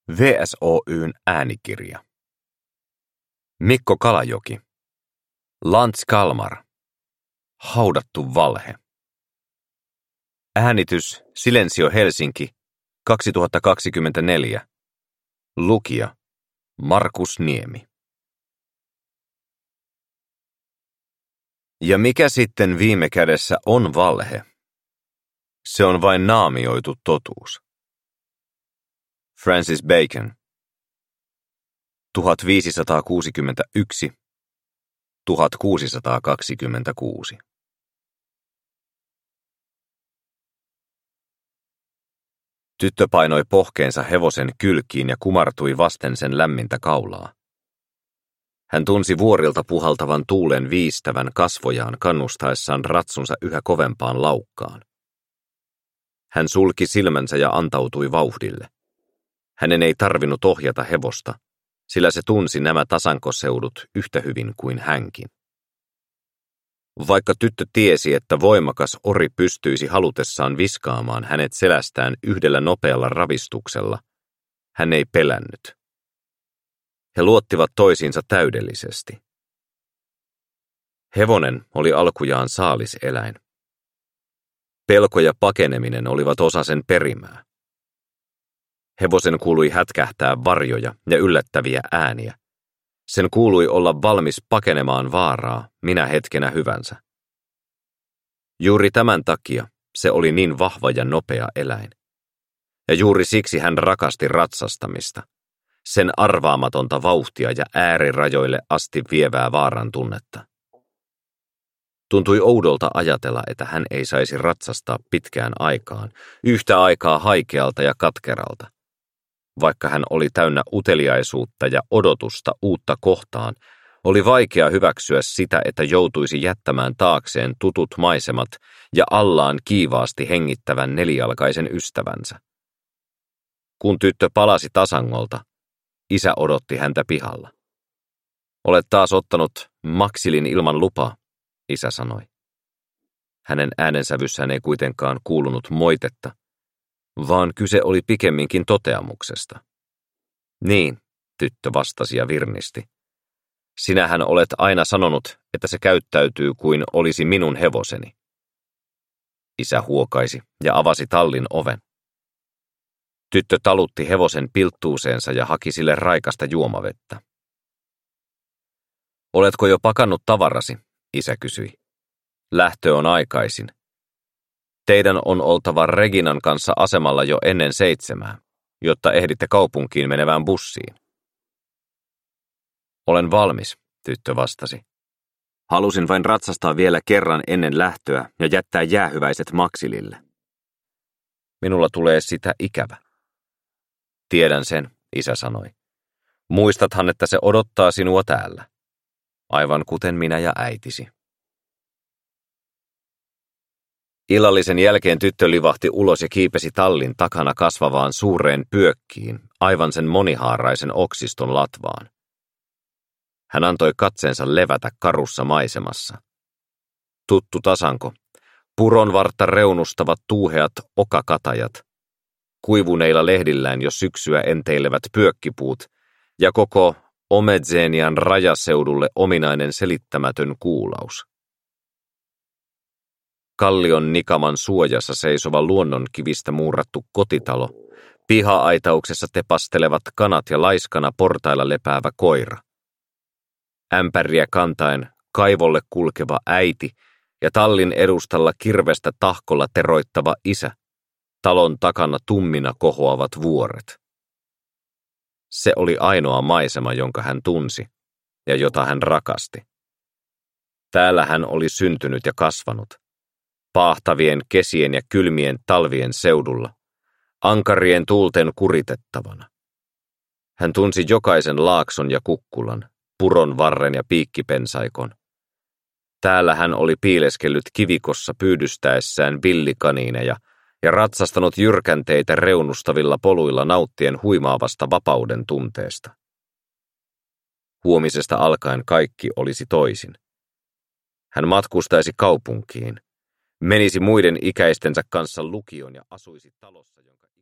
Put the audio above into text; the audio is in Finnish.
VSOY:n äänikirja. Mikko Kalajoki. Lantz Kalmar. Haudattu valhe. Äänitys Silensio Helsinki 2024. Lukija Markus Niemi. Ja mikä sitten viime kädessä on valhe? Se on vain naamioitu totuus. Francis Bacon. 1561–1626. Tyttö painoi pohkeensa hevosen kylkiin ja kumartui vasten sen lämmintä kaulaa. Hän tunsi vuorilta puhaltavan tuulen viistävän kasvojaan kannustaessaan ratsunsa yhä kovempaan laukkaan. Hän sulki silmänsä ja antautui vauhdille. Hänen ei tarvinnut ohjata hevosta, sillä se tunsi nämä tasankoseudut yhtä hyvin kuin hänkin. Vaikka tyttö tiesi, että voimakas ori pystyisi halutessaan viskaamaan hänet selästään yhdellä nopealla ravistuksella, hän ei pelännyt. He luottivat toisiinsa täydellisesti. Hevonen oli alkujaan saaliseläin. Pelko ja pakeneminen olivat osa sen perimää. Hevosen kuului hätkähtää varjoja ja yllättäviä ääniä. Sen kuului olla valmis pakenemaan vaaraa minä hetkenä hyvänsä. Juuri tämän takia se oli niin vahva ja nopea eläin. Ja juuri siksi hän rakasti ratsastamista, sen arvaamatonta vauhtia ja äärirajoille asti vievää vaaran tunnetta. Tuntui oudolta ajatella, että hän ei saisi ratsastaa pitkään aikaan, yhtä aikaa haikealta ja katkeralta. Vaikka hän oli täynnä uteliaisuutta ja odotusta uutta kohtaan, oli vaikea hyväksyä sitä, että joutuisi jättämään taakseen tutut maisemat ja allaan kiivaasti hengittävän nelijalkaisen ystävänsä. Kun tyttö palasi tasangolta, isä odotti häntä pihalla. "Olet taas ottanut maksilin ilman lupaa", isä sanoi. Hänen äänensävyssään ei kuitenkaan kuulunut moitetta, vaan kyse oli pikemminkin toteamuksesta. "Niin", tyttö vastasi ja virnisti. "Sinähän olet aina sanonut, että se käyttäytyy kuin olisi minun hevoseni." Isä huokaisi ja avasi tallin oven. Tyttö talutti hevosen pilttuuseensa ja haki sille raikasta juomavettä. "Oletko jo pakannut tavarasi?" isä kysyi. "Lähtö on aikaisin. Teidän on oltava Reginan kanssa asemalla jo ennen 7, jotta ehditte kaupunkiin menevään bussiin." "Olen valmis", tyttö vastasi. "Halusin vain ratsastaa vielä kerran ennen lähtöä ja jättää jäähyväiset maksilille. Minulla tulee sitä ikävä." "Tiedän sen", isä sanoi. "Muistathan, että se odottaa sinua täällä. Aivan kuten minä ja äitisi." Illallisen jälkeen tyttö livahti ulos ja kiipesi tallin takana kasvavaan suureen pyökkiin, aivan sen monihaaraisen oksiston latvaan. Hän antoi katseensa levätä karussa maisemassa. Tuttu tasanko, puron vartta reunustavat tuuheat okakatajat, kuivuneilla lehdillään jo syksyä enteilevät pyökkipuut ja koko Omedzenian rajaseudulle ominainen selittämätön kuulaus. Kallion nikaman suojassa seisova luonnonkivistä muurrattu kotitalo, piha-aitauksessa tepastelevat kanat ja laiskana portailla lepäävä koira. Ämpäriä kantaen kaivolle kulkeva äiti ja tallin edustalla kirvestä tahkolla teroittava isä, talon takana tummina kohoavat vuoret. Se oli ainoa maisema, jonka hän tunsi ja jota hän rakasti. Täällä hän oli syntynyt ja kasvanut. Paahtavien kesien ja kylmien talvien seudulla, ankarien tuulten kuritettavana. Hän tunsi jokaisen laakson ja kukkulan, puron varren ja piikkipensaikon. Täällä hän oli piileskellyt kivikossa pyydystäessään villikaniineja ja ratsastanut jyrkänteitä reunustavilla poluilla nauttien huimaavasta vapauden tunteesta. Huomisesta alkaen kaikki olisi toisin. Hän matkustaisi kaupunkiin, menisi muiden ikäistensä kanssa lukioon ja asuisi talossa, jonka